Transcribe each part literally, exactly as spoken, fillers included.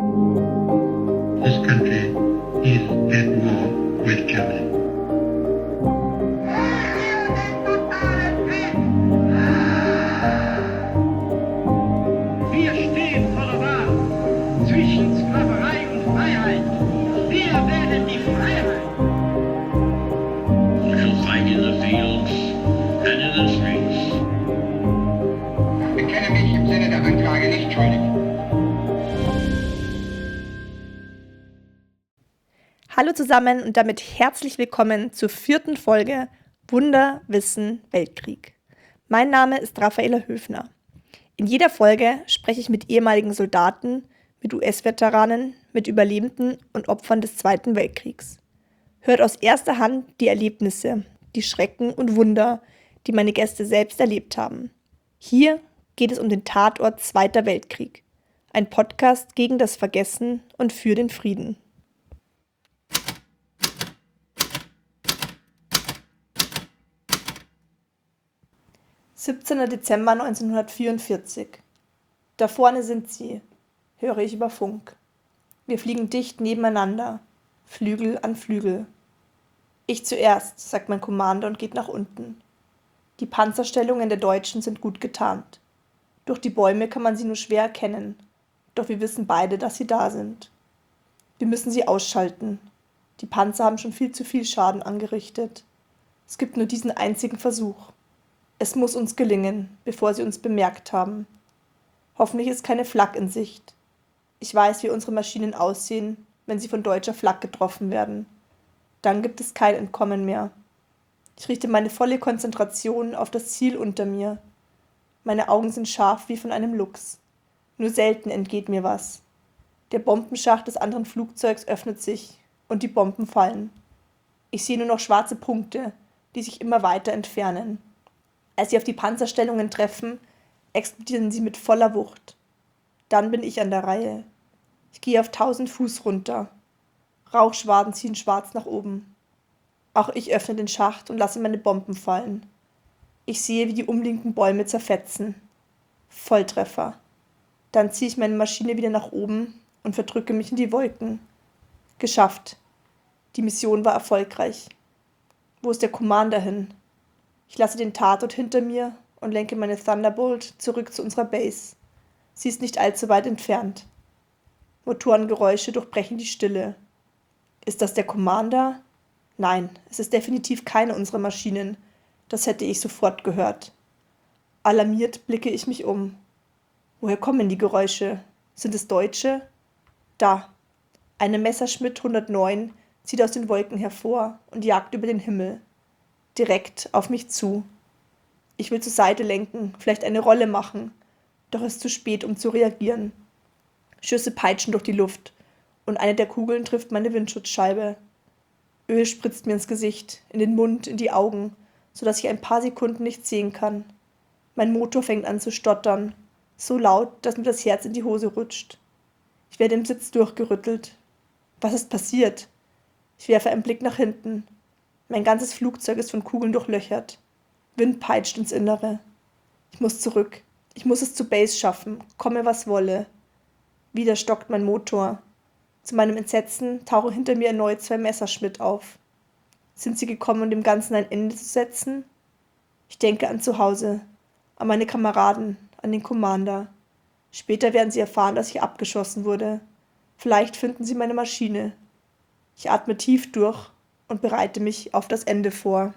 This country is at war with Germany. Wir stehen vor der Wahl zwischen Sklaverei und Freiheit. Wir wählen die Freiheit. We shall fight in the fields and in the streets. Ich bekenne mich im Sinne der Anklage nicht schuldig. Hallo zusammen und damit herzlich willkommen zur vierten Folge Wunder, Wissen, Weltkrieg. Mein Name ist Raffaela Höfner. In jeder Folge spreche ich mit ehemaligen Soldaten, mit U S-Veteranen, mit Überlebenden und Opfern des Zweiten Weltkriegs. Hört aus erster Hand die Erlebnisse, die Schrecken und Wunder, die meine Gäste selbst erlebt haben. Hier geht es um den Tatort Zweiter Weltkrieg, ein Podcast gegen das Vergessen und für den Frieden. siebzehnter Dezember neunzehnhundertvierundvierzig. Da vorne sind sie, höre ich über Funk. Wir fliegen dicht nebeneinander, Flügel an Flügel. Ich zuerst, sagt mein Commander und geht nach unten. Die Panzerstellungen der Deutschen sind gut getarnt. Durch die Bäume kann man sie nur schwer erkennen, doch wir wissen beide, dass sie da sind. Wir müssen sie ausschalten. Die Panzer haben schon viel zu viel Schaden angerichtet. Es gibt nur diesen einzigen Versuch. Es muss uns gelingen, bevor sie uns bemerkt haben. Hoffentlich ist keine Flak in Sicht. Ich weiß, wie unsere Maschinen aussehen, wenn sie von deutscher Flak getroffen werden. Dann gibt es kein Entkommen mehr. Ich richte meine volle Konzentration auf das Ziel unter mir. Meine Augen sind scharf wie von einem Luchs. Nur selten entgeht mir was. Der Bombenschacht des anderen Flugzeugs öffnet sich und die Bomben fallen. Ich sehe nur noch schwarze Punkte, die sich immer weiter entfernen. Als sie auf die Panzerstellungen treffen, explodieren sie mit voller Wucht. Dann bin ich an der Reihe. Ich gehe auf tausend Fuß runter. Rauchschwaden ziehen schwarz nach oben. Auch ich öffne den Schacht und lasse meine Bomben fallen. Ich sehe, wie die umliegenden Bäume zerfetzen. Volltreffer. Dann ziehe ich meine Maschine wieder nach oben und verdrücke mich in die Wolken. Geschafft. Die Mission war erfolgreich. Wo ist der Commander hin? Ich lasse den Tatort hinter mir und lenke meine Thunderbolt zurück zu unserer Base. Sie ist nicht allzu weit entfernt. Motorengeräusche durchbrechen die Stille. Ist das der Commander? Nein, es ist definitiv keine unserer Maschinen. Das hätte ich sofort gehört. Alarmiert blicke ich mich um. Woher kommen die Geräusche? Sind es Deutsche? Da. Eine Messerschmitt hundertneun zieht aus den Wolken hervor und jagt über den Himmel. Direkt auf mich zu. Ich will zur Seite lenken, vielleicht eine Rolle machen, doch es ist zu spät, um zu reagieren. Schüsse peitschen durch die Luft und eine der Kugeln trifft meine Windschutzscheibe. Öl spritzt mir ins Gesicht, in den Mund, in die Augen, sodass ich ein paar Sekunden nichts sehen kann. Mein Motor fängt an zu stottern, so laut, dass mir das Herz in die Hose rutscht. Ich werde im Sitz durchgerüttelt. Was ist passiert? Ich werfe einen Blick nach hinten. Mein ganzes Flugzeug ist von Kugeln durchlöchert. Wind peitscht ins Innere. Ich muss zurück. Ich muss es zur Base schaffen, komme was wolle. Wieder stockt mein Motor. Zu meinem Entsetzen tauchen hinter mir erneut zwei Messerschmitt auf. Sind sie gekommen, um dem Ganzen ein Ende zu setzen? Ich denke an zu Hause, an meine Kameraden, an den Commander. Später werden sie erfahren, dass ich abgeschossen wurde. Vielleicht finden sie meine Maschine. Ich atme tief durch und bereite mich auf das Ende vor.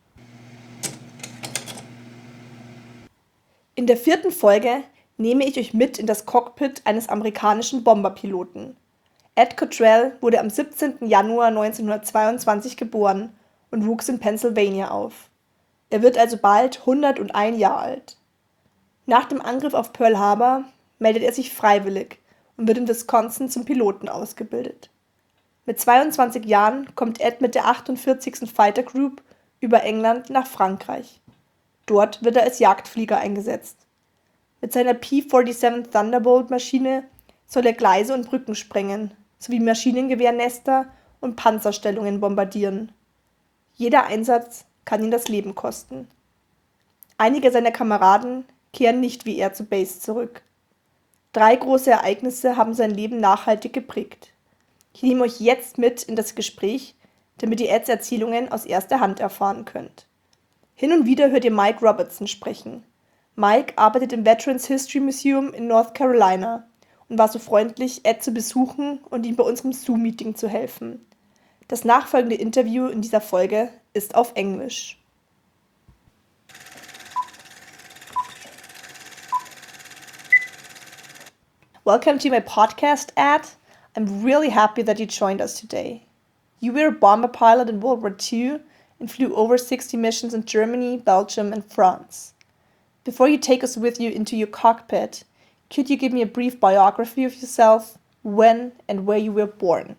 In der vierten Folge nehme ich euch mit in das Cockpit eines amerikanischen Bomberpiloten. Ed Cottrell wurde am siebzehnten Januar neunzehnhundertzweiundzwanzig geboren und wuchs in Pennsylvania auf. Er wird also bald hunderteins Jahre alt. Nach dem Angriff auf Pearl Harbor meldet er sich freiwillig und wird in Wisconsin zum Piloten ausgebildet. Mit zweiundzwanzig Jahren kommt Ed mit der achtundvierzigsten Fighter Group über England nach Frankreich. Dort wird er als Jagdflieger eingesetzt. Mit seiner P siebenundvierzig Thunderbolt-Maschine soll er Gleise und Brücken sprengen, sowie Maschinengewehrnester und Panzerstellungen bombardieren. Jeder Einsatz kann ihn das Leben kosten. Einige seiner Kameraden kehren nicht wie er zur Base zurück. Drei große Ereignisse haben sein Leben nachhaltig geprägt. Ich nehme euch jetzt mit in das Gespräch, damit ihr Eds Erzählungen aus erster Hand erfahren könnt. Hin und wieder hört ihr Mike Robertson sprechen. Mike arbeitet im Veterans History Museum in North Carolina und war so freundlich, Ed zu besuchen und ihm bei unserem Zoom-Meeting zu helfen. Das nachfolgende Interview in dieser Folge ist auf Englisch. Welcome to my podcast, Ed. I'm really happy that you joined us today. You were a bomber pilot in World War Two and flew over sixty missions in Germany, Belgium, and France. Before you take us with you into your cockpit, could you give me a brief biography of yourself, when and where you were born?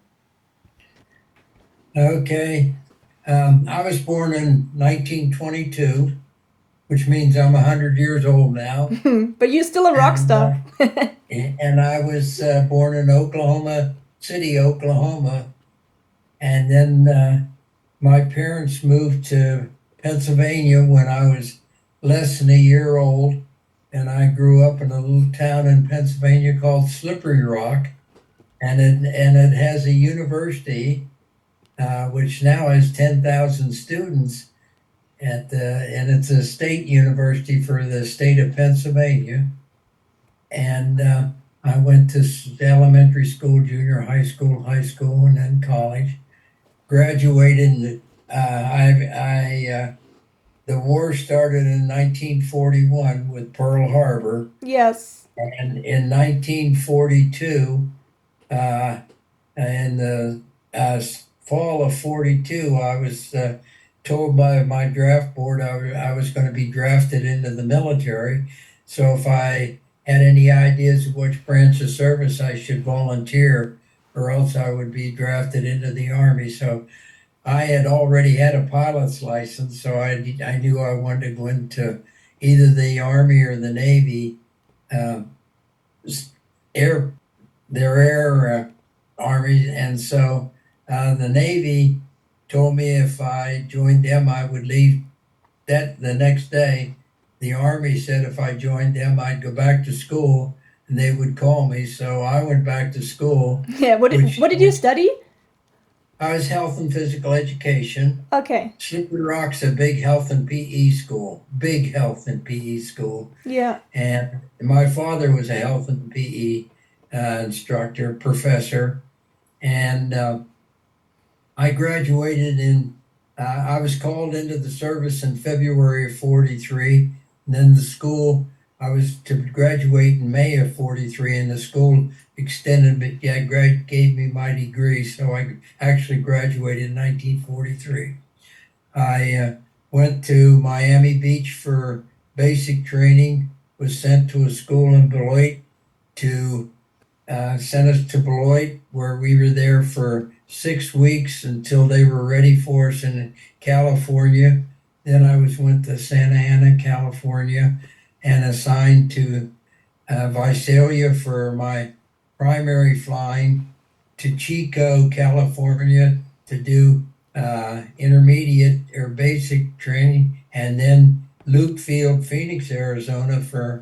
Okay. Um, I was born in nineteen twenty-two, which means I'm one hundred years old now. But you're still a rock star. And, uh, and I was uh, born in Oklahoma City, Oklahoma. And then uh, my parents moved to Pennsylvania when I was less than a year old. And I grew up in a little town in Pennsylvania called Slippery Rock. And it, and it has a university, uh, which now has ten thousand students. At the, and it's a state university for the state of Pennsylvania. And uh, I went to elementary school, junior high school, high school, and then college. Graduated. Uh, I, I uh, the war started in nineteen forty-one with Pearl Harbor. Yes. And in nineteen forty-two, uh, in the uh, fall of forty-two, I was uh, told by my draft board I, w- I was going to be drafted into the military. So if I had any ideas of which branch of service I should volunteer, or else I would be drafted into the Army. So I had already had a pilot's license, so I, I knew I wanted to go into either the Army or the Navy. Uh, air, their air uh, armies, and so uh, the Navy told me if I joined them, I would leave that the next day. The Army said if I joined them, I'd go back to school and they would call me. So I went back to school. Yeah, what did, which- what did you study? I was health and physical education. Okay, Slippery Rock's a big health and P E school, big health and P E school. yeah. And my father was a health and P E uh, instructor, professor. And uh, I graduated in, uh, I was called into the service in February of forty-three. And then the school, I was to graduate in May of forty-three, and the school extended, but yeah, grad, gave me my degree. So I actually graduated in nineteen forty-three. I uh, went to Miami Beach for basic training, was sent to a school in Beloit to uh, send us to Beloit, where we were there for six weeks until they were ready for us in California. Then I was went to Santa Ana, California, and assigned to uh, Visalia for my primary flying, to Chico, California, to do uh, intermediate or basic training, and then Luke Field, Phoenix, Arizona, for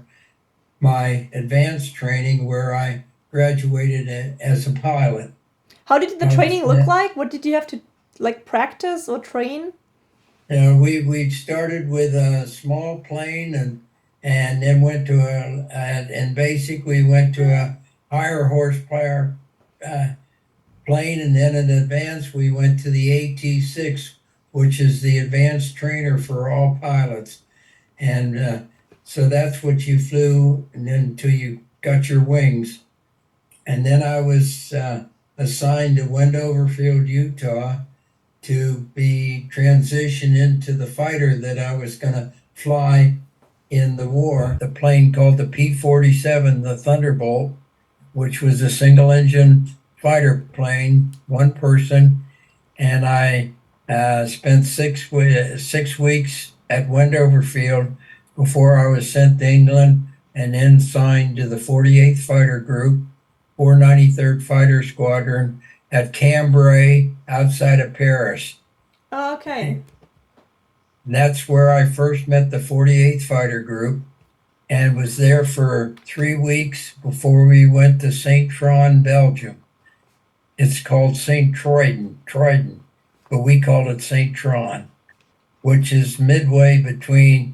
my advanced training, where I graduated a- as a pilot. How did the Um, training look yeah. like? What did you have to like practice or train? Uh, we we started with a small plane and and then went to a and, and basically went to a higher horsepower uh, plane, and then in advance we went to the A T six, which is the advanced trainer for all pilots, and uh, so that's what you flew, and then until you got your wings, and then I was uh, assigned to Wendover Field, Utah, to be transitioned into the fighter that I was going to fly in the war, the plane called the P forty-seven, the Thunderbolt, which was a single engine fighter plane, one person. And I uh, spent six, we- six weeks at Wendover Field before I was sent to England and then signed to the forty-eighth Fighter Group, four ninety-third Fighter Squadron, at Cambrai outside of Paris. Oh, okay. And that's where I first met the forty-eighth Fighter Group. and was there for three weeks before we went to Saint Tron, Belgium. It's called Saint Troiden, Troiden, but we call it Saint Tron, which is midway between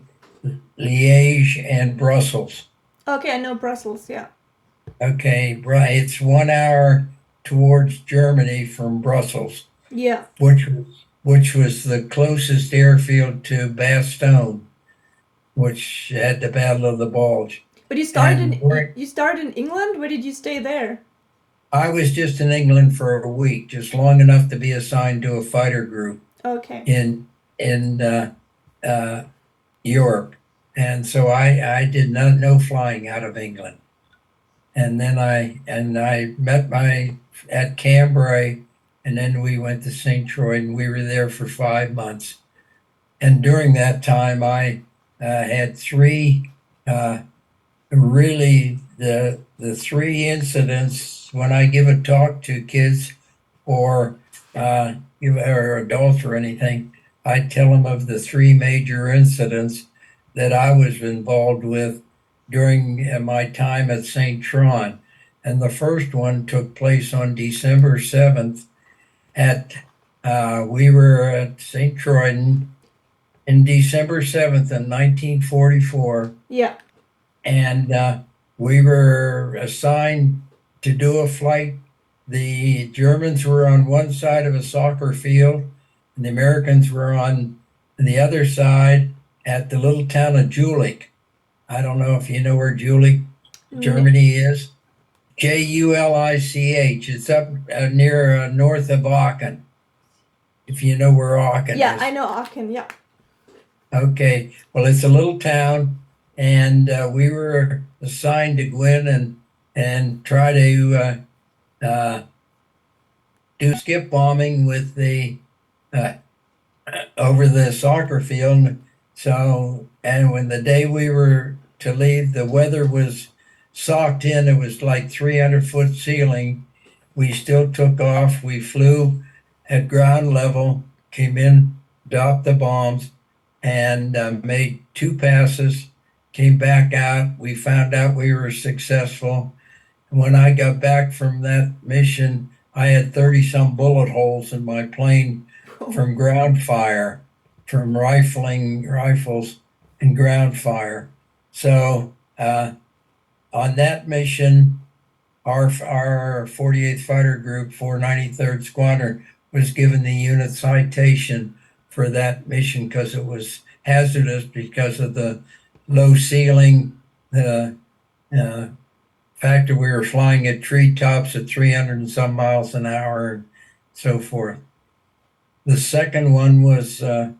Liège and Brussels. Okay, I know Brussels, yeah. Okay, right. It's one hour towards Germany from Brussels, Yeah. which was which was the closest airfield to Bastogne, which had the Battle of the Bulge. But you started And in we're- you started in England? Where did you stay there? I was just in England for a week, just long enough to be assigned to a fighter group Okay. in in uh, uh, Europe, and so I I did not know flying out of England. And then I and I met my at Cambrai, and then we went to Saint Troy, and we were there for five months. And during that time, I uh, had three uh, really the the three incidents when I give a talk to kids or uh, give or adults or anything. I tell them of the three major incidents that I was involved with during uh, my time at Saint Tron. And the first one took place on December seventh at, uh, we were at Saint Troiden in December seventh in nineteen forty-four. Yeah. And uh, we were assigned to do a flight. The Germans were on one side of a soccer field, and the Americans were on the other side at the little town of Jülich. I don't know if you know where Jülich, Germany is. J U L I C H. It's up uh, near uh, north of Aachen. If you know where Aachen Yeah, is. I know Aachen, yeah. Okay. Well, it's a little town, and uh, we were assigned to go in and and try to uh, uh, do skip bombing with the uh, over the soccer field. So, and when the day we were to leave, the weather was socked in. It was like three hundred foot ceiling. We still took off. We flew at ground level, came in, dropped the bombs, and uh, made two passes, came back out. We found out we were successful. When I got back from that mission, I had thirty some bullet holes in my plane from ground fire, from rifling rifles and ground fire. So uh, on that mission, our our forty-eighth Fighter Group, four ninety-third Squadron, was given the unit citation for that mission because it was hazardous because of the low ceiling, the uh, fact that we were flying at treetops at three hundred and some miles an hour and so forth. The second one was uh,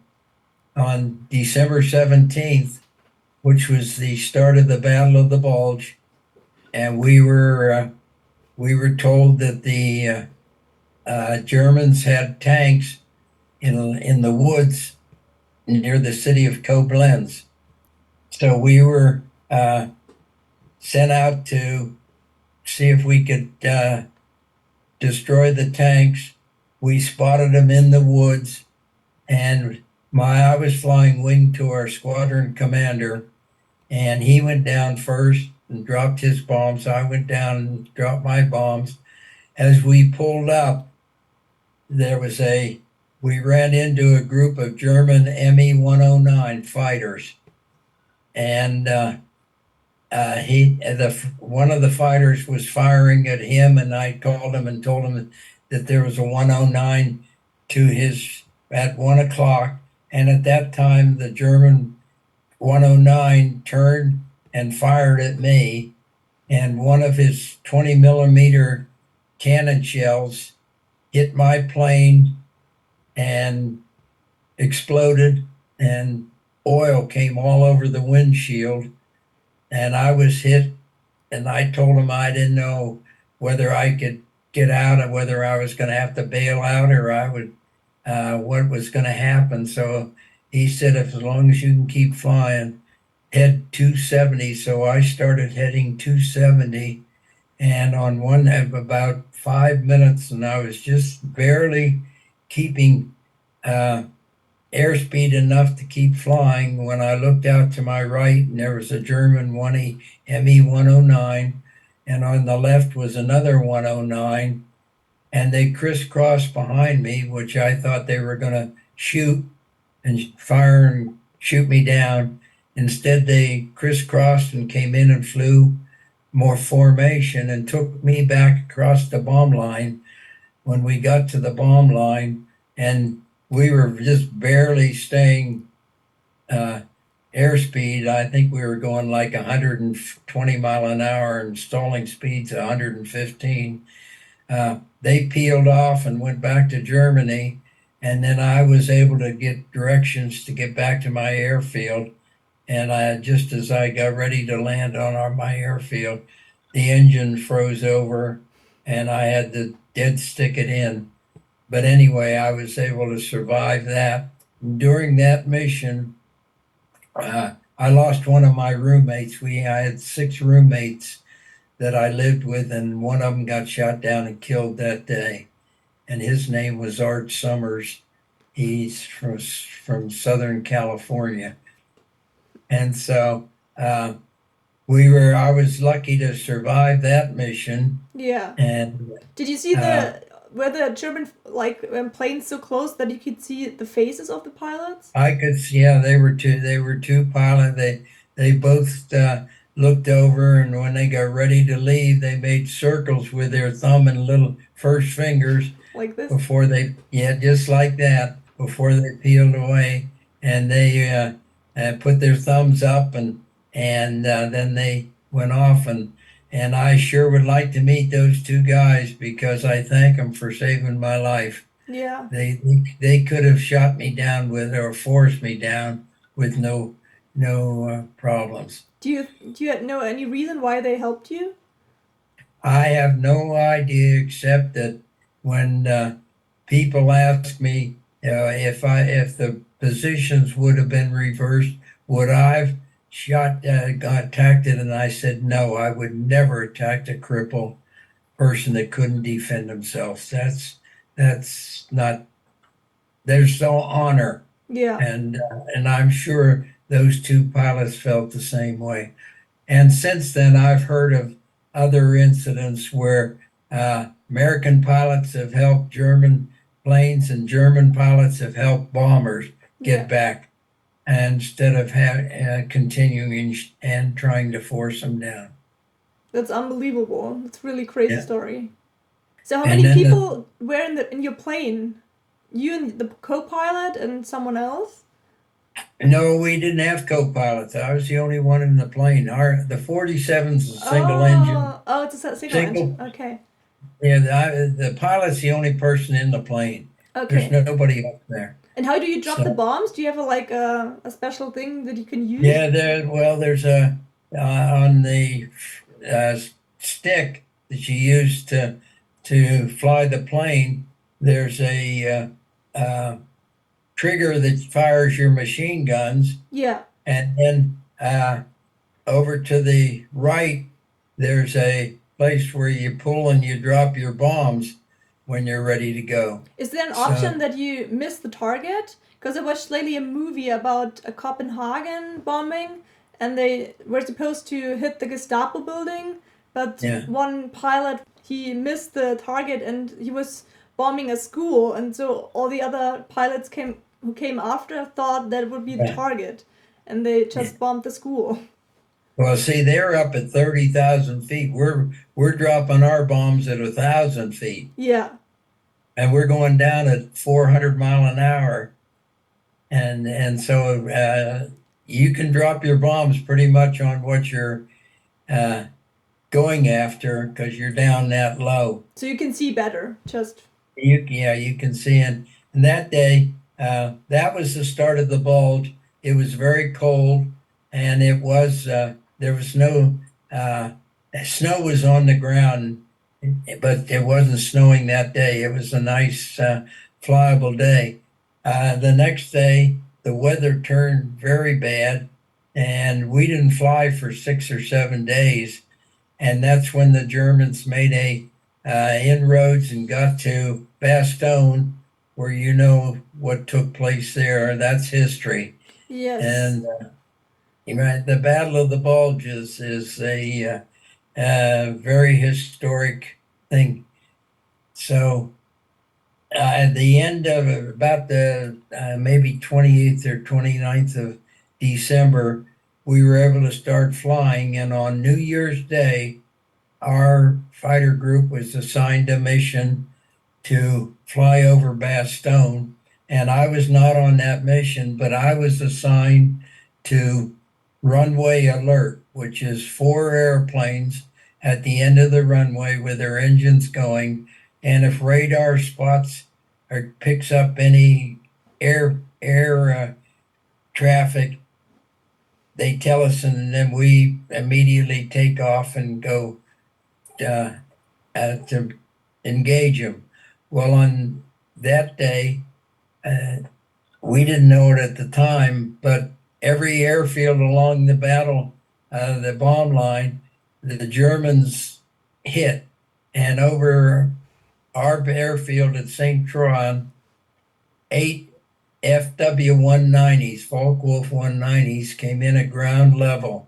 on December seventeenth, which was the start of the Battle of the Bulge. And we were uh, we were told that the uh, uh, Germans had tanks in in the woods near the city of Koblenz. So we were uh, sent out to see if we could uh, destroy the tanks. We spotted them in the woods, and my I was flying wing to our squadron commander, and he went down first and dropped his bombs. I went down and dropped my bombs. As we pulled up, there was a we ran into a group of German M E one oh nine fighters, and uh, uh, he the one of the fighters was firing at him, and I called him and told him that there was a one oh nine to his at one o'clock, and at that time the German one oh nine turned and fired at me, and one of his twenty millimeter cannon shells hit my plane and exploded, and oil came all over the windshield, and I was hit. And I told him I didn't know whether I could get out or whether I was going to have to bail out or I would uh, what was going to happen. So he said, if as long as you can keep flying, head two seventy. So I started heading two seventy, and on one of about five minutes, and I was just barely keeping uh, airspeed enough to keep flying when I looked out to my right, and there was a German one E M E one oh nine, and on the left was another one oh nine, and they crisscrossed behind me, which I thought they were going to shoot and fire and shoot me down. Instead, they crisscrossed and came in and flew more formation and took me back across the bomb line. When we got to the bomb line, and we were just barely staying uh, airspeed. I think we were going like one hundred twenty mile an hour and stalling speeds one hundred fifteen. Uh, they peeled off and went back to Germany, and then I was able to get directions to get back to my airfield. And I, just as I got ready to land on our, my airfield, the engine froze over, and I had to dead stick it in. But anyway, I was able to survive that. During that mission, uh, I lost one of my roommates. We I had six roommates that I lived with, and one of them got shot down and killed that day. And his name was Art Summers. He's from from Southern California. And so uh, we were. I was lucky to survive that mission. Yeah. And Did you see uh, the were the German like um, planes so close that you could see the faces of the pilots? I could see, yeah, they were two, they were two pilots. They, they both uh, looked over, and when they got ready to leave, they made circles with their thumb and little first fingers Like this? before they, yeah, just like that, before they peeled away. And they uh, uh, put their thumbs up, and, and uh, then they went off. And, and I sure would like to meet those two guys, because I thank them for saving my life. Yeah. They they could have shot me down with, or forced me down with no no uh, problems. Do you do you know any reason why they helped you? I have no idea, except that when uh, people ask me uh, if I if the positions would have been reversed, would I've shot uh, got attacked it, and I said no, I would never attack a crippled person that couldn't defend themselves. That's that's not. There's no honor. Yeah. And uh, and I'm sure those two pilots felt the same way. And since then, I've heard of other incidents where uh, American pilots have helped German planes, and German pilots have helped bombers get Yeah. back, and instead of ha- uh, continuing sh- and trying to force them down. That's unbelievable. It's a really crazy Yeah. story. So how And many then the- people were in the in your plane? You and the co-pilot and someone else? No, we didn't have co-pilots. I was the only one in the plane. Our the forty-seven's a single oh, engine. Oh, it's a se- single, Single. engine. Okay. Yeah, the, the pilot's the only person in the plane. Okay. There's nobody up there. And how do you drop So- the bombs? Do you have a like a, a special thing that you can use? Yeah, there. Well, there's a uh, on the uh, stick that you use to to fly the plane. There's a uh, uh, trigger that fires your machine guns, Yeah. and then uh, over to the right, there's a place where you pull and you drop your bombs when you're ready to go. Is there an So- option that you miss the target? Because I watched lately a movie about a Copenhagen bombing, and they were supposed to hit the Gestapo building, but Yeah. one pilot, he missed the target, and he was bombing a school, and so all the other pilots came who came after thought that it would be the Yeah. target, and they just bombed the school. Well, see, they're up at thirty thousand feet. We're we're dropping our bombs at a thousand feet, Yeah. and we're going down at four hundred mile an hour, and and so uh, you can drop your bombs pretty much on what you're uh, going after, because you're down that low. So you can see better, just You yeah, you can see. And, and that day, uh, that was the start of the bulge. It was very cold, and it was uh, there was no uh, snow was on the ground, but it wasn't snowing that day. It was a nice uh, flyable day. Uh, the next day, the weather turned very bad, and we didn't fly for six or seven days. And that's when the Germans made a uh, inroads and got to Bastogne, where you know what took place there. That's history. Yes. And uh, you know, the Battle of the Bulges is a uh, uh, very historic thing. So uh, at the end of about the uh, maybe twenty-eighth or twenty-ninth of December, we were able to start flying. And on New Year's Day, our fighter group was assigned a mission to fly over Bastogne. And I was not on that mission, but I was assigned to runway alert, which is four airplanes at the end of the runway with their engines going. And if radar spots or picks up any air air uh, traffic, they tell us, and then we immediately take off and go uh, uh, to engage them. Well, on that day, uh, we didn't know it at the time, but every airfield along the battle, uh, the bomb line, the Germans hit, and over our airfield at Saint Troy, eight F W one nineties, Focke-Wulf one nineties, came in at ground level.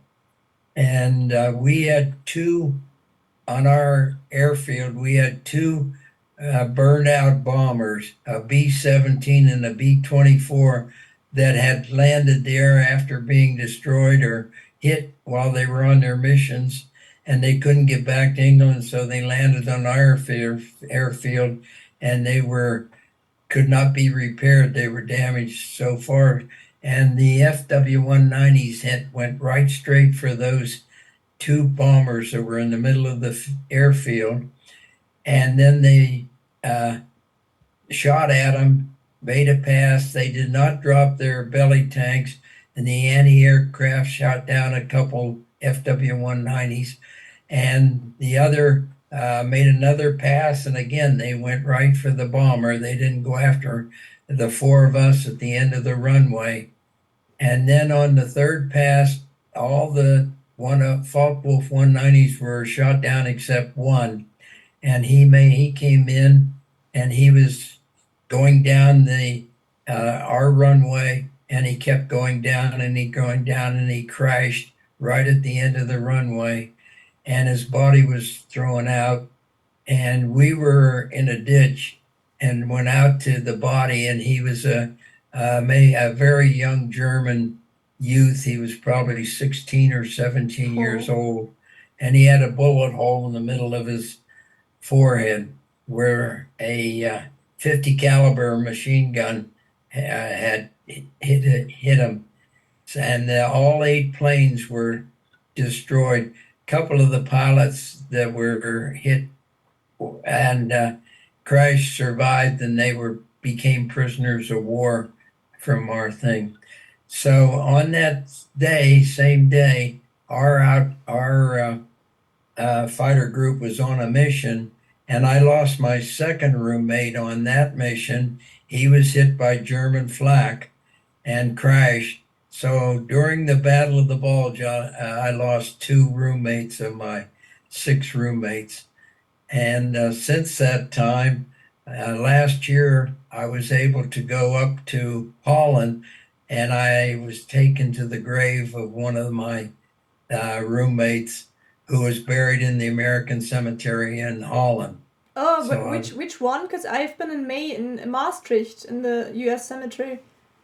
And uh, we had two on our airfield, we had two uh, burned out bombers, a B seventeen and a B twenty-four, that had landed there after being destroyed or hit while they were on their missions, and they couldn't get back to England, so they landed on our airfield, airfield and they were could not be repaired. They were damaged so far. And the F W one nineties hit, went right straight for those two bombers that were in the middle of the airfield. And then they uh, shot at them, made a pass. They did not drop their belly tanks, and the anti-aircraft shot down a couple F W one nineties. And the other uh, made another pass, and again, they went right for the bomber. They didn't go after the four of us at the end of the runway. And then on the third pass, all the one of Focke-Wulf one nineties were shot down except one. And he may he came in, and he was going down the uh, our runway, and he kept going down and he going down, and he crashed right at the end of the runway, and his body was thrown out, and we were in a ditch and went out to the body, and he was a uh, may a very young German youth. He was probably sixteen or seventeen years old, and he had a bullet hole in the middle of his forehead where a uh, fifty caliber machine gun uh, had hit hit him, and uh, all eight planes were destroyed. A couple of the pilots that were hit and uh, crashed survived, and they were became prisoners of war from our thing. So on that day, same day, our out our uh, uh, fighter group was on a mission, and I lost my second roommate on that mission. He was hit by German flak and crashed. So during the Battle of the Bulge, I, I lost two roommates of my six roommates. And uh, since that time, uh, last year, I was able to go up to Holland, and I was taken to the grave of one of my uh, roommates who was buried in the American cemetery in Holland. Oh, So but I- which which one? Because I've been in May in Maastricht in the U S cemetery.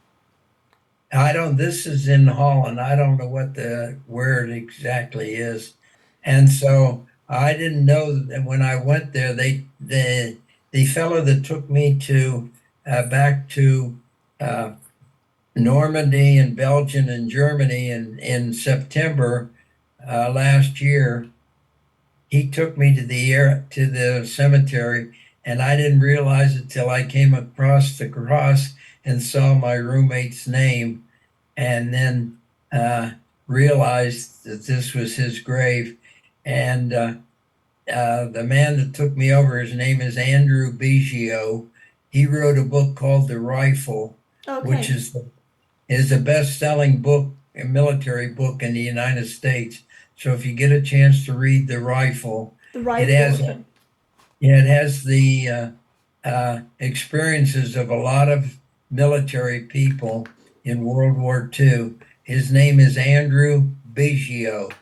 I don't, this is in Holland. I don't know what the, where it exactly is. And so I didn't know that when I went there, they, the, the fellow that took me to, uh, back to, uh, Normandy and Belgium and Germany in, in September, uh, last year, he took me to the air, to the cemetery, and I didn't realize it till I came across the cross and saw my roommate's name, and then uh, realized that this was his grave. And uh, uh, the man that took me over, his name is Andrew Biggio. He wrote a book called The Rifle, Okay. which is is the best-selling book, a military book in the United States. So if you get a chance to read The Rifle, the rifle. has- okay. yeah, it has the uh, uh, experiences of a lot of military people in World War Two. His name is Andrew Biggio.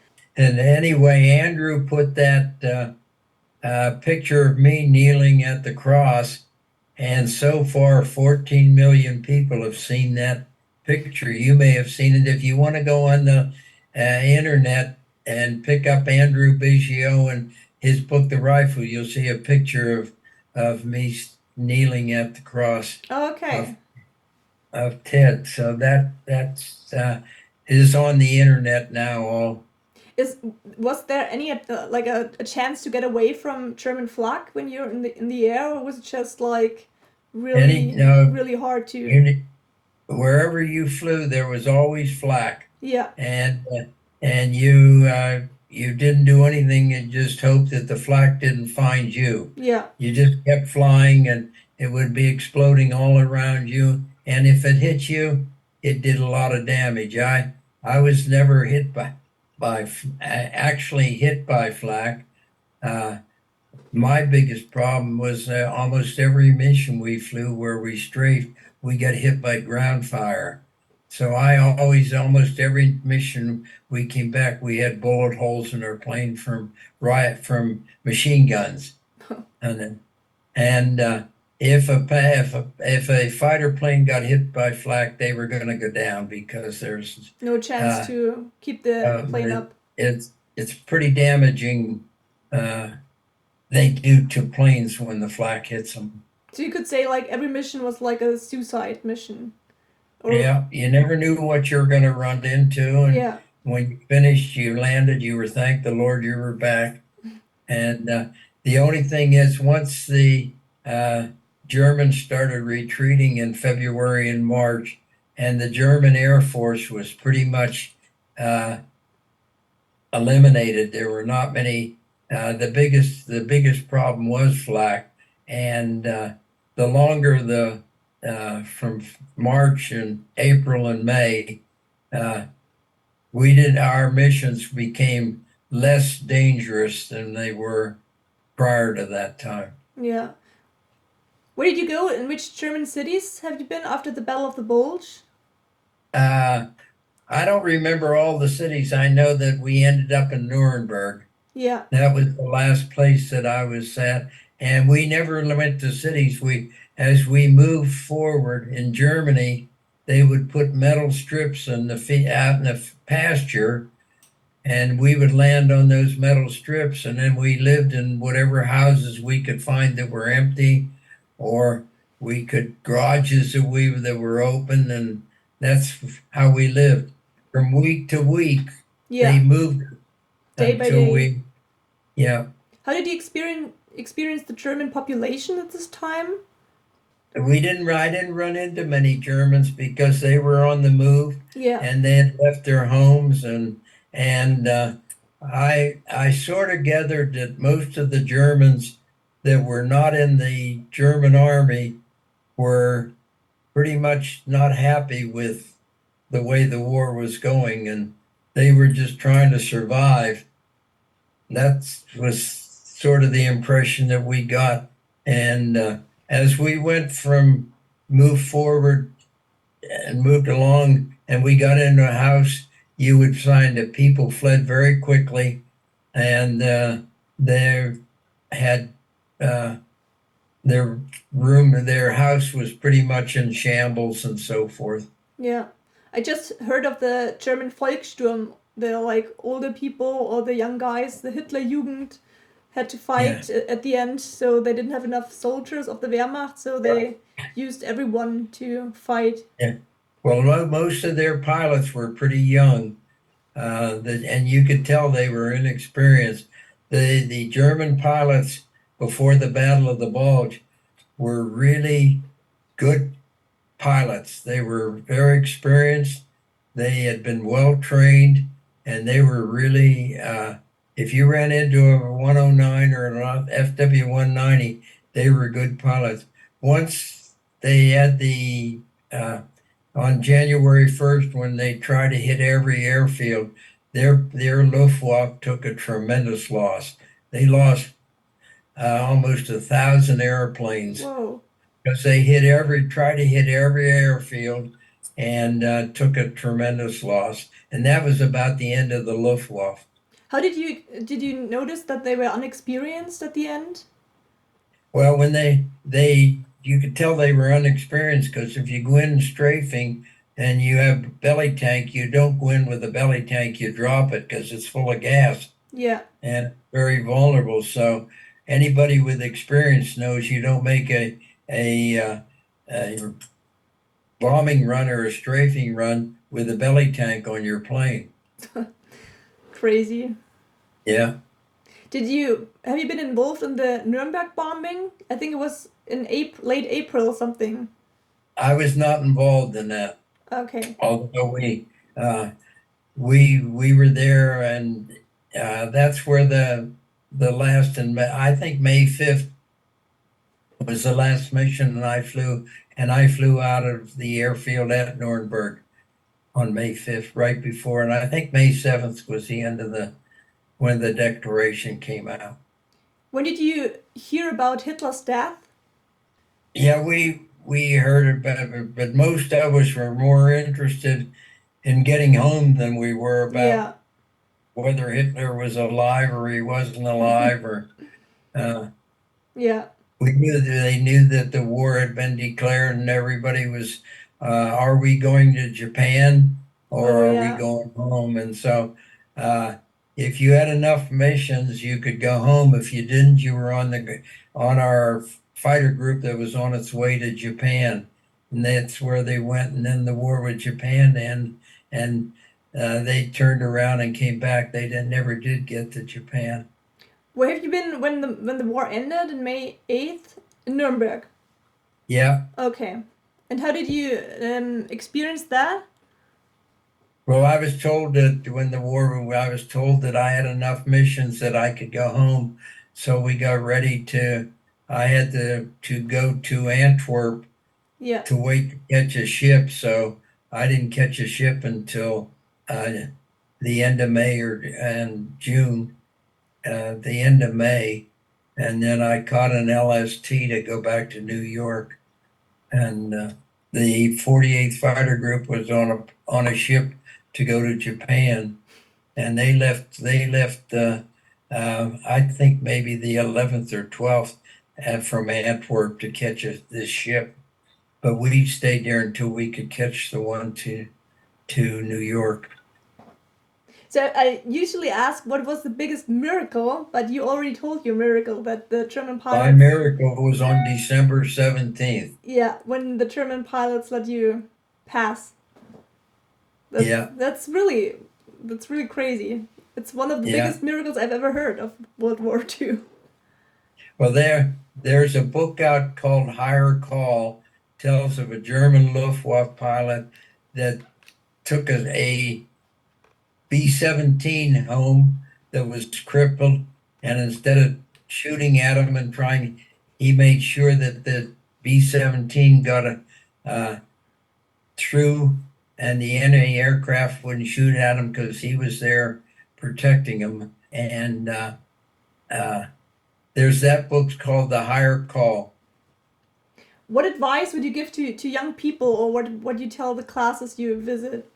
And anyway, Andrew put that uh, uh, picture of me kneeling at the cross, and so far fourteen million people have seen that picture. You may have seen it. If you want to go on the uh, internet and pick up Andrew Biggio and his book, The Rifle, you'll see a picture of, of me kneeling at the cross Okay. of, of Ted. So that that's uh, is on the internet now. All Is was there any uh, like a, a chance to get away from German flag when you're in the in the air, or was it just like really Any- no. really hard to? in, wherever you flew, there was always flak, Yeah, and uh, and you uh, you didn't do anything and just hope that the flak didn't find you. yeah, You just kept flying, and it would be exploding all around you. And if it hit you, it did a lot of damage. I I was never hit by by f- a- actually hit by flak. Uh, my biggest problem was uh, almost every mission we flew where we strafed, we got hit by ground fire. So I always, almost every mission we came back, we had bullet holes in our plane from riot from machine guns, and then, and uh, if a pa- if a if a fighter plane got hit by flak, they were going to go down because there's no chance Uh, to keep the uh, plane it- up. it's it's pretty damaging. Uh, they do to planes when the flak hits them. So you could say like every mission was like a suicide mission. Or, Yeah, you never knew what you were going to run into, and yeah, when you finished, you landed. You were thank the Lord you were back. And uh, the only thing is, once the uh, Germans started retreating in February and March, and the German Air Force was pretty much uh, eliminated. There were not many. Uh, the biggest the biggest problem was flak, and uh, the longer the uh, from March and April and May, uh, we did our missions became less dangerous than they were prior to that time. yeah. Where did you go? In which German cities have you been after the Battle of the Bulge? Uh, I don't remember all the cities. I know that we ended up in Nuremberg. Yeah, That was the last place that I was at. And we never went to cities. We, as we moved forward in Germany, they would put metal strips in the fe- out in the pasture, and we would land on those metal strips. And then we lived in whatever houses we could find that were empty, or we could garages that we that were open, and that's how we lived from week to week. yeah. They moved Day by until day. we, yeah. How did you experience experience the German population at this time? We didn't. I didn't run into many Germans because they were on the move Yeah, and they had left their homes, and and uh, I I sort of gathered that most of the Germans that were not in the German army were pretty much not happy with the way the war was going, and they were just trying to survive. That was sort of the impression that we got, and uh, as we went from moved forward and moved along, and we got into a house, you would find that people fled very quickly, and uh, they had uh, their room, their house was pretty much in shambles and so forth. yeah. I just heard of the German Volkssturm. The like older people or the young guys, the Hitler Jugend, had to fight a- at the end, so they didn't have enough soldiers of the Wehrmacht, so they used everyone to fight. Well, mo- most of their pilots were pretty young, uh, that, and you could tell they were inexperienced. The the German pilots before the Battle of the Bulge were really good pilots. They were very experienced. They had been well trained, and they were really. Uh, if you ran into a one oh nine or an F W one ninety, they were good pilots. Once they had the uh, on January first, when they tried to hit every airfield, their their Luftwaffe took a tremendous loss. They lost uh, almost a thousand airplanes Whoa. because they hit every, tried to hit every airfield and uh, took a tremendous loss. And that was about the end of the Luftwaffe. How did you did you notice that they were unexperienced at the end? Well, when they, they, you could tell they were unexperienced because if you go in strafing and you have belly tank, you don't go in with a belly tank, you drop it because it's full of gas Yeah. and very vulnerable. So anybody with experience knows you don't make a, a, uh, a bombing run or a strafing run with a belly tank on your plane. Crazy. Yeah. Did you have you been involved in the Nuremberg bombing? I think it was in April, late April something. I was not involved in that, Okay. although we, uh, we, we were there and, uh, that's where the, the last, and I think May fifth was the last mission and I flew, and I flew out of the airfield at Nuremberg on May fifth, right before, and I think May seventh was the end of the, when the declaration came out. When did you hear about Hitler's death? Yeah, we, we heard about it, but most of us were more interested in getting home than we were about Yeah. whether Hitler was alive or he wasn't alive, or uh, Yeah. we knew that they knew that the war had been declared and everybody was, uh, are we going to Japan or Oh, are yeah. we going home? And so uh, if you had enough missions, you could go home. If you didn't, you were on the on our fighter group that was on its way to Japan, and that's where they went. And then the war with Japan ended, and uh, they turned around and came back. They did, never did get to Japan. Where have you been when the when the war ended in May eighth in Nuremberg? Yeah. Okay. And how did you um, experience that? Well, I was told that when the war, I was told that I had enough missions that I could go home. So we got ready to, I had to, to go to Antwerp Yeah. to wait to catch a ship. So I didn't catch a ship until uh, the end of May or and June, uh, the end of May. And then I caught an L S T to go back to New York. And uh, the forty-eighth Fighter Group was on a on a ship to go to Japan, and they left. They left. Uh, uh, I think maybe the eleventh or twelfth uh, from Antwerp to catch a, this ship, but we stayed there until we could catch the one to to New York. So I usually ask what was the biggest miracle, but you already told your miracle that the German My pilots. miracle was on December seventeenth. Yeah, when the German pilots let you pass. That's, Yeah. That's really, that's really crazy. It's one of the Yeah. biggest miracles I've ever heard of World War Two. Well, there there's a book out called Higher Call, tells of a German Luftwaffe pilot that took a, a B seventeen home that was crippled, and instead of shooting at him and trying, he made sure that the B seventeen got a, uh, through, and the enemy aircraft wouldn't shoot at him because he was there protecting him. And uh, uh, there's that book called The Higher Call. What advice would you give to, to young people, or what what you tell the classes you visit?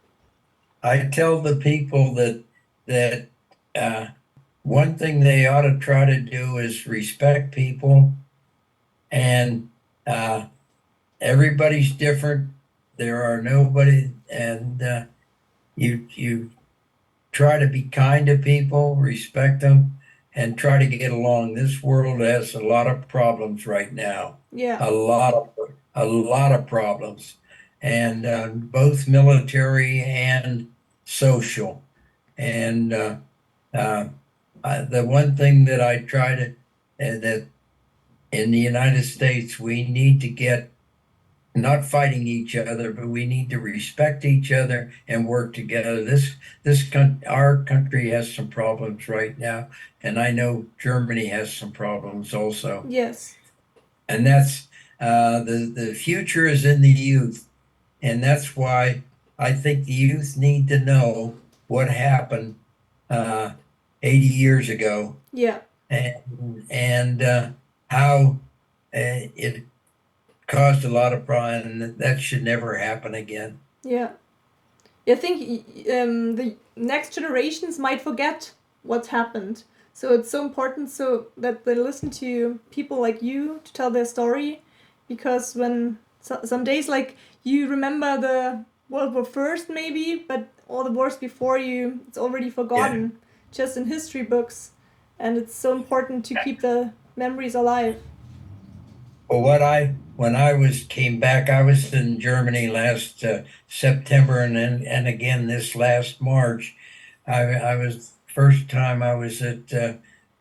I tell the people that that uh, one thing they ought to try to do is respect people, and uh, everybody's different. There are nobody, and uh, you you try to be kind to people, respect them, and try to get along. This world has a lot of problems right now. Yeah. A lot of a lot of problems, and uh, both military and social. And uh, uh, I, the one thing that I try to uh, that in the United States we need to get, not fighting each other, but we need to respect each other and work together. This this con- our country has some problems right now, and I know Germany has some problems also. Yes. And that's uh, the the future is in the youth, and that's why I think the youth need to know what happened uh, eighty years ago, Yeah. and and uh, how uh, it caused a lot of problems, and that should never happen again. Yeah. I think y- um, the next generations might forget what's happened. So it's so important so that they listen to people like you to tell their story, because when so, some days like you remember the World War First maybe, but all the wars before you, it's already forgotten, just in history books, and it's so important to keep the memories alive. Well, what I when I was came back, I was in Germany last uh, September, and then and again this last March. I I was first time I was at uh,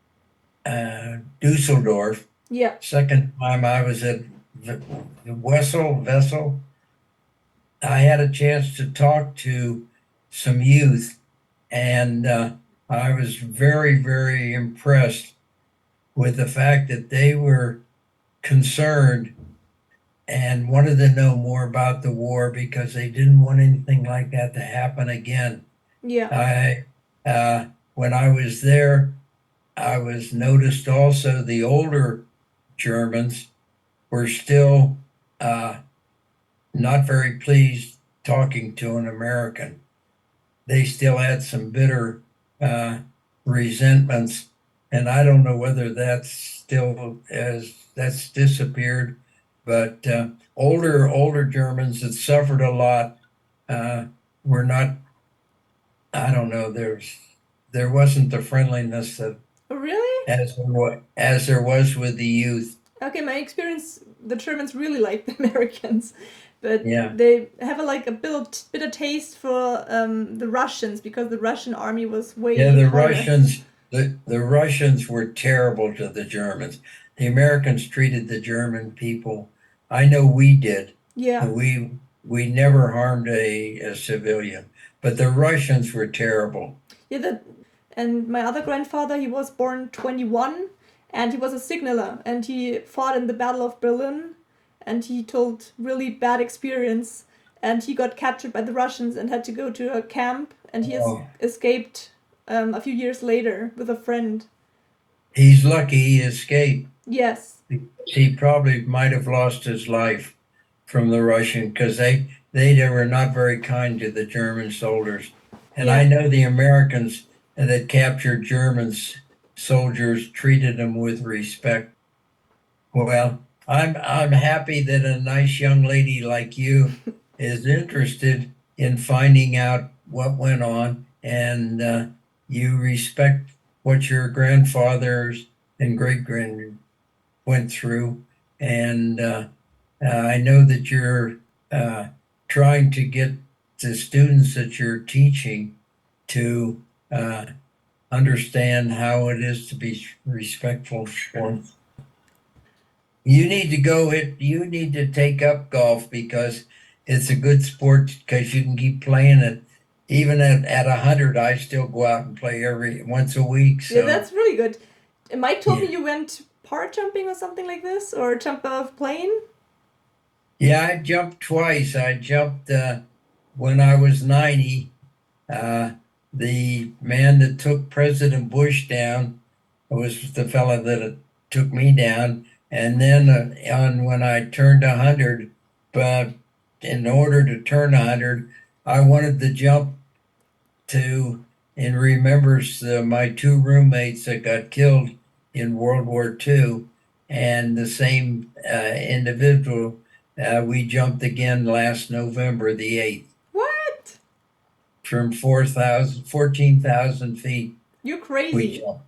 uh, Dusseldorf. Yeah, Second time I was at V- Wessel Vessel. I had a chance to talk to some youth, and uh, I was very very impressed with the fact that they were concerned and wanted to know more about the war because they didn't want anything like that to happen again. yeah, I, uh, when I was there, I was noticed also the older Germans were still uh, not very pleased talking to an American. They still had some bitter uh, resentments, and I don't know whether that's still as that's disappeared. But uh, older older Germans that suffered a lot uh, were not. I don't know. There's there wasn't the friendliness that Oh, really? as there wa- as there was with the youth. Okay, my experience, the Germans really like the Americans, but Yeah. they have a, like a bit bitter taste for um, the Russians, because the Russian army was way Yeah, the harder. Russians the the Russians were terrible to the Germans. The Americans treated the German people. I know we did. Yeah, We we never harmed a, a civilian, but the Russians were terrible. yeah. That, and my other grandfather, he was born twenty-one, and he was a signaler, and he fought in the Battle of Berlin, and he told really bad experience, and he got captured by the Russians and had to go to a camp, and he es- Oh. escaped um, a few years later with a friend. He's lucky he escaped. Yes. He probably might have lost his life from the Russian because they they were not very kind to the German soldiers. And I Yeah. know the Americans that captured Germans soldiers treated them with respect. Well, I'm I'm happy that a nice young lady like you is interested in finding out what went on, and uh, you respect what your grandfathers and great grand went through, and uh, uh, I know that you're uh, trying to get the students that you're teaching to uh, understand how it is to be respectful for. You need to go hit, you need to take up golf because it's a good sport because you can keep playing it. Even at, at a hundred, I still go out and play every once a week. So Yeah, that's really good. And Mike told Yeah. me you went parajumping or something like this, or jump out of plane. yeah, I jumped twice. I jumped uh, when I was ninety. Uh, the man that took President Bush down was the fellow that took me down. And then uh, on when I turned a hundred, but in order to turn a hundred, I wanted to jump to in remembers uh, my two roommates that got killed in World War Two, and the same uh, individual. Uh, we jumped again last November the eighth What? from four thousand, fourteen thousand feet. You're We crazy. jumped.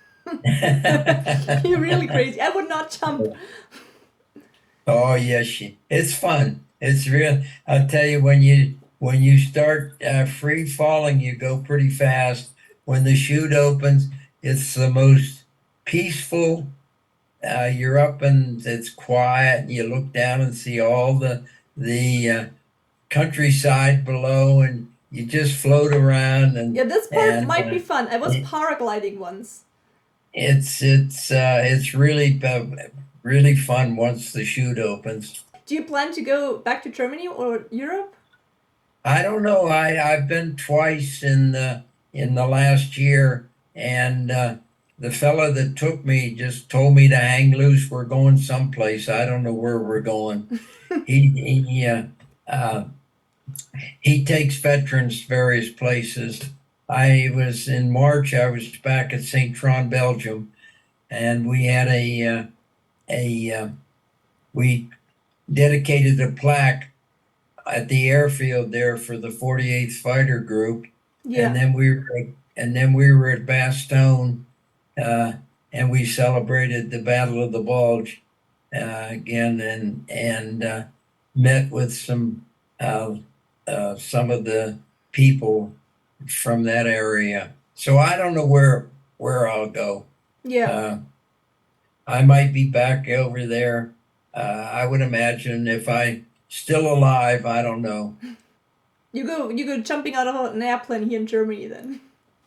You're really crazy. I would not jump. Oh yes, she, it's fun. It's real. I'll tell you when you when you start uh, free falling, you go pretty fast. When the chute opens, it's the most peaceful. Uh, you're up and it's quiet, and you look down and see all the the uh, countryside below, and you just float around. And Yeah, this part and, might uh, be fun. I was yeah. paragliding once. it's it's uh, it's really uh, really fun once the chute opens. Do you plan to go back to Germany or Europe? I don't know. I I've been twice in the in the last year, and uh, the fella that took me just told me to hang loose. We're going someplace. I don't know where we're going. he he uh, uh, he takes veterans various places. I was in March. I was back at Saint Tron, Belgium, and we had a uh, a uh, we dedicated a plaque at the airfield there for the forty-eighth Fighter Group, Yeah. and then we were and then we were at Bastogne, uh, and we celebrated the Battle of the Bulge uh, again, and and uh, met with some uh, uh, some of the people from that area. So I don't know where where I'll go. Yeah. Uh, I might be back over there. Uh, I would imagine if I still alive. I don't know. You go you go jumping out of an airplane here in Germany then.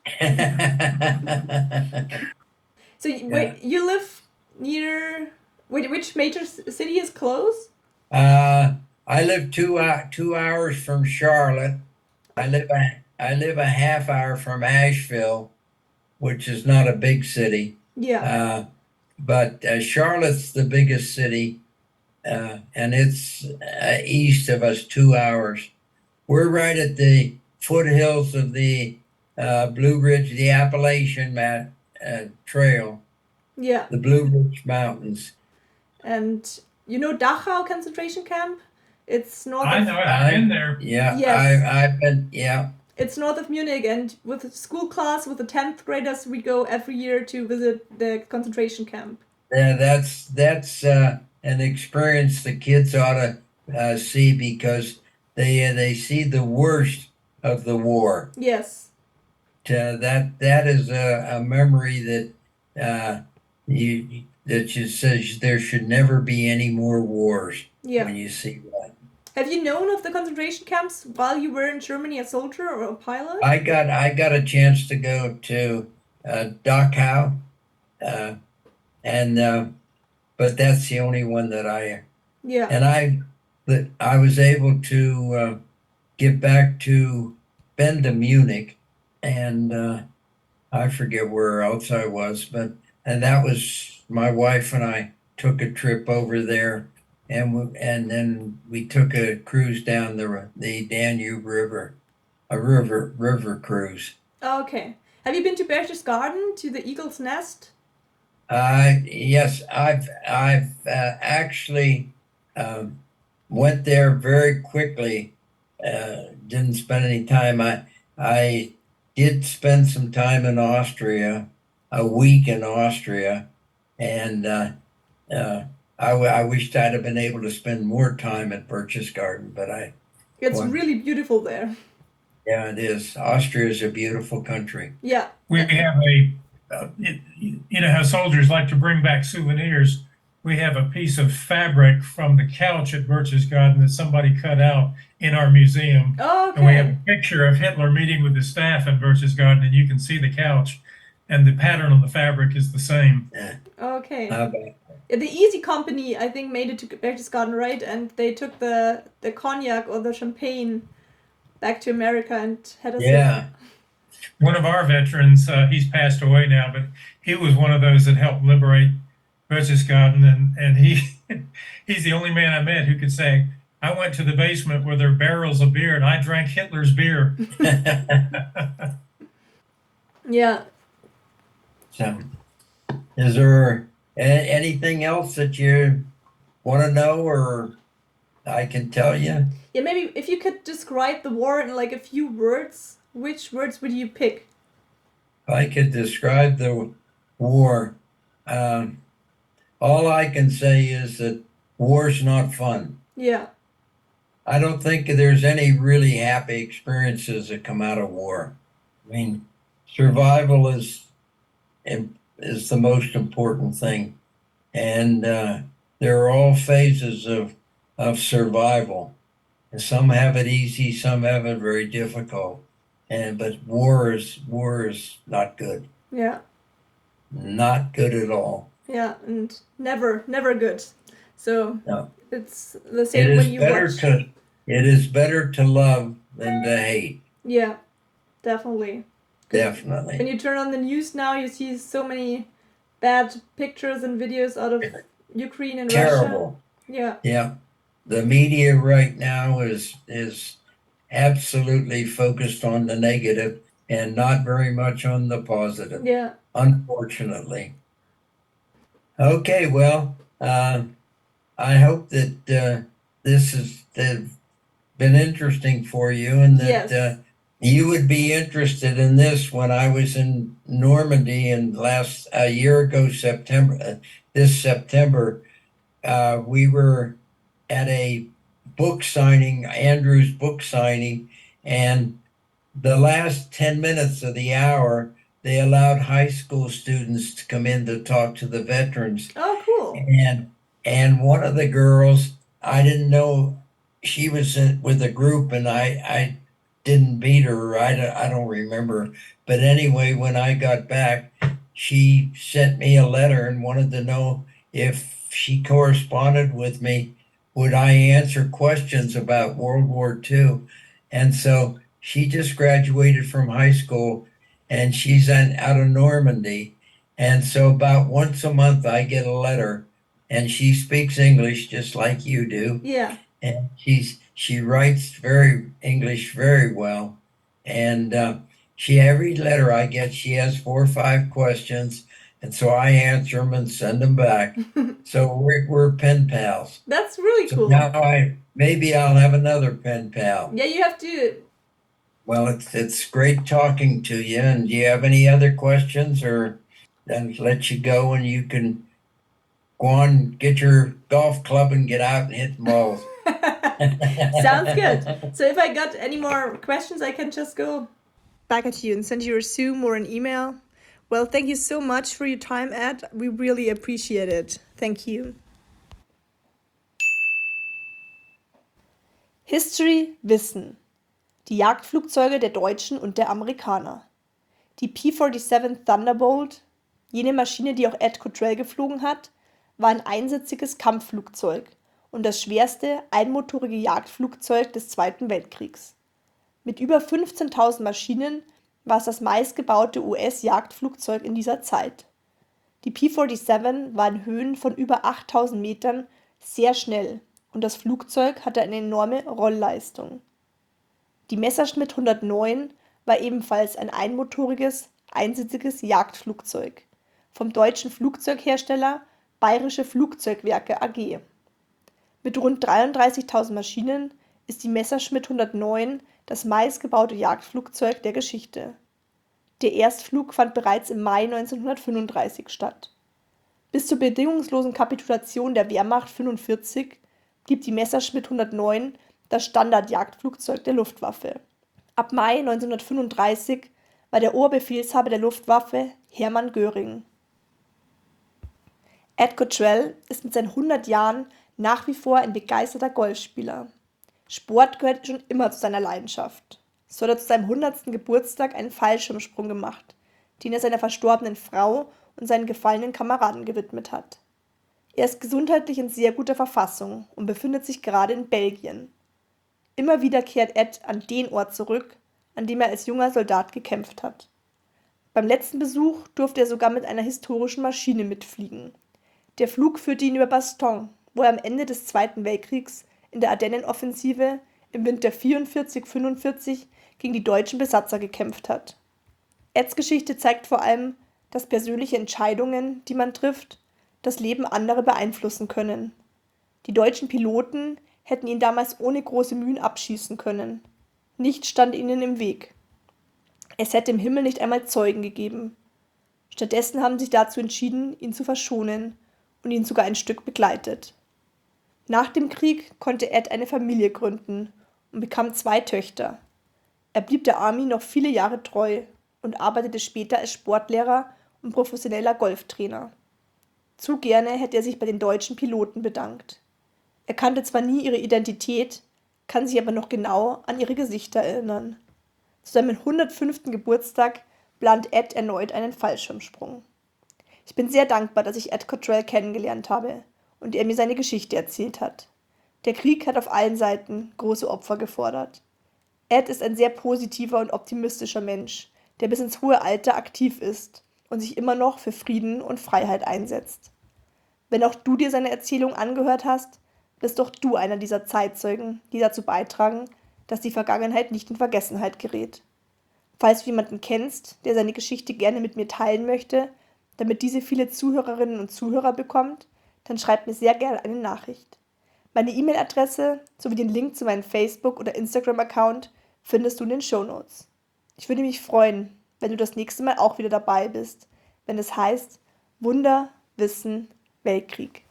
So y- wait, you live near wait, which major s- city is close? uh, I live two uh, two hours from Charlotte. I live a I live a half hour from Asheville, which is not a big city. Yeah. Uh, but uh, Charlotte's the biggest city, uh, and it's uh, east of us two hours. We're right at the foothills of the uh, Blue Ridge, the Appalachian Ma- uh, Trail, Yeah. the Blue Ridge Mountains. And you know Dachau concentration camp? It's north I of know it. I've been there. Yeah, Yes. I, I've been, yeah. it's north of Munich, and with a school class with the tenth graders we go every year to visit the concentration camp. Yeah, that's that's uh, an experience the kids ought to uh, see because they uh, they see the worst of the war. Yes. Uh, that that is a, a memory that uh, you that just says there should never be any more wars Yeah. when you see that. Have you known of the concentration camps while you were in Germany, a soldier or a pilot? I got I got a chance to go to uh, Dachau, uh, and uh, but that's the only one that I Yeah. and I that I was able to uh, get back to been to Munich, and uh, I forget where else I was, but and that was my wife and I took a trip over there, and we, and then we took a cruise down the the Danube River, a river river cruise. Okay. Have you been to Berchtesgaden, to the Eagle's Nest? Uh, yes, I've I've uh, actually um, went there very quickly. Uh, didn't spend any time. I I did spend some time in Austria, a week in Austria, and uh, uh, I, w- I wished I'd have been able to spend more time at Berchtesgaden, but I It's Well- really beautiful there. yeah, it is. Austria is a beautiful country. Yeah. We have a, uh, it, you know how soldiers like to bring back souvenirs. We have a piece of fabric from the couch at Berchtesgaden that somebody cut out in our museum. And we have Okay. a picture of Hitler meeting with the staff in Berchtesgaden, and you can see the couch, and the pattern on the fabric is the same. Okay. How about Yeah, the Easy Company, I think, made it to Berchtesgaden, right? And they took the the cognac or the champagne back to America and had a sip. yeah. One of our veterans, uh, he's passed away now, but he was one of those that helped liberate Berchtesgaden, and and he he's the only man I met who could say, "I went to the basement where there are barrels of beer, and I drank Hitler's beer." Yeah. So, is there a- anything else that you want to know, or I can tell you? Yeah, maybe if you could describe the war in like a few words, which words would you pick? If I could describe the war, um, all I can say is that war's not fun. Yeah. I don't think there's any really happy experiences that come out of war. I mean, survival is im- is the most important thing, and uh, there are all phases of of survival. And some have it easy, some have it very difficult. And but war is war is not good, Yeah. not good at all. Yeah. And never, never good. So No. it's the It same is when you better watch. to it is better to love than to hate. Yeah, definitely. definitely. When you turn on the news now, you see so many bad pictures and videos out of Ukraine and Russia. Terrible. Yeah. Yeah. The media right now is is absolutely focused on the negative and not very much on the positive, Yeah. unfortunately. Okay, well, uh, I hope that uh, this has uh, been interesting for you and that Yes. uh, you would be interested in this. When I was in Normandy in last a year ago, September, uh, this September, uh, we were at a book signing, Andrew's book signing, and the last ten minutes of the hour, they allowed high school students to come in to talk to the veterans. Oh, cool. And and one of the girls, I didn't know she was in, with a group, and I I didn't meet her. I don't, I don't remember. But anyway, when I got back, she sent me a letter and wanted to know if she corresponded with me, would I answer questions about World War Two? And so she just graduated from high school, and she's in, out of Normandy. And so about once a month, I get a letter, and she speaks English just like you do. Yeah. And she's she writes very English very well. And uh, she every letter I get, she has four or five questions, and so I answer them and send them back. So we're we're pen pals. That's really So cool. now I maybe I'll have another pen pal. Yeah, you have to. Well, it's it's great talking to you. And do you have any other questions, or then let you go and you can go on, get your golf club and get out and hit the balls. Sounds good. So if I got any more questions, I can just go back at you and send you a Zoom or an email. Well, thank you so much for your time, Ed. We really appreciate it. Thank you. History Wissen. Die Jagdflugzeuge der Deutschen und der Amerikaner. Die P siebenundvierzig Thunderbolt, jene Maschine, die auch Ed Cottrell geflogen hat, war ein einsitziges Kampfflugzeug und das schwerste einmotorige Jagdflugzeug des Zweiten Weltkriegs. Mit über fünfzehntausend Maschinen war es das meistgebaute U S-Jagdflugzeug in dieser Zeit. Die P siebenundvierzig war in Höhen von über achttausend Metern sehr schnell und das Flugzeug hatte eine enorme Rollleistung. Die Messerschmitt hundertneun war ebenfalls ein einmotoriges, einsitziges Jagdflugzeug vom deutschen Flugzeughersteller Bayerische Flugzeugwerke A G. Mit rund dreiunddreißigtausend Maschinen ist die Messerschmitt hundertneun das meistgebaute Jagdflugzeug der Geschichte. Der Erstflug fand bereits im Mai neunzehnhundertfünfunddreißig statt. Bis zur bedingungslosen Kapitulation der Wehrmacht fünfundvierzig blieb die Messerschmitt hundertneun das Standardjagdflugzeug der Luftwaffe. Ab Mai neunzehnhundertfünfunddreißig war der Oberbefehlshaber der Luftwaffe Hermann Göring. Ed Cottrell ist mit seinen hundert Jahren nach wie vor ein begeisterter Golfspieler. Sport gehört schon immer zu seiner Leidenschaft. So hat er zu seinem hundertsten Geburtstag einen Fallschirmsprung gemacht, den er seiner verstorbenen Frau und seinen gefallenen Kameraden gewidmet hat. Er ist gesundheitlich in sehr guter Verfassung und befindet sich gerade in Belgien. Immer wieder kehrt Ed an den Ort zurück, an dem er als junger Soldat gekämpft hat. Beim letzten Besuch durfte er sogar mit einer historischen Maschine mitfliegen. Der Flug führte ihn über Bastogne, wo er am Ende des Zweiten Weltkriegs in der Ardennenoffensive im Winter vierundvierzig fünfundvierzig gegen die deutschen Besatzer gekämpft hat. Eds Geschichte zeigt vor allem, dass persönliche Entscheidungen, die man trifft, das Leben anderer beeinflussen können. Die deutschen Piloten hätten ihn damals ohne große Mühen abschießen können. Nichts stand ihnen im Weg. Es hätte im Himmel nicht einmal Zeugen gegeben. Stattdessen haben sie sich dazu entschieden, ihn zu verschonen und ihn sogar ein Stück begleitet. Nach dem Krieg konnte Ed eine Familie gründen und bekam zwei Töchter. Er blieb der Army noch viele Jahre treu und arbeitete später als Sportlehrer und professioneller Golftrainer. Zu gerne hätte er sich bei den deutschen Piloten bedankt. Er kannte zwar nie ihre Identität, kann sich aber noch genau an ihre Gesichter erinnern. Zu seinem hundertfünften Geburtstag plant Ed erneut einen Fallschirmsprung. Ich bin sehr dankbar, dass ich Ed Cottrell kennengelernt habe und er mir seine Geschichte erzählt hat. Der Krieg hat auf allen Seiten große Opfer gefordert. Ed ist ein sehr positiver und optimistischer Mensch, der bis ins hohe Alter aktiv ist und sich immer noch für Frieden und Freiheit einsetzt. Wenn auch du dir seine Erzählung angehört hast, bist doch du einer dieser Zeitzeugen, die dazu beitragen, dass die Vergangenheit nicht in Vergessenheit gerät. Falls du jemanden kennst, der seine Geschichte gerne mit mir teilen möchte, damit diese viele Zuhörerinnen und Zuhörer bekommt, dann schreib mir sehr gerne eine Nachricht. Meine E-Mail-Adresse sowie den Link zu meinem Facebook- oder Instagram-Account findest du in den Shownotes. Ich würde mich freuen, wenn du das nächste Mal auch wieder dabei bist, wenn es heißt Wunder, Wissen, Weltkrieg.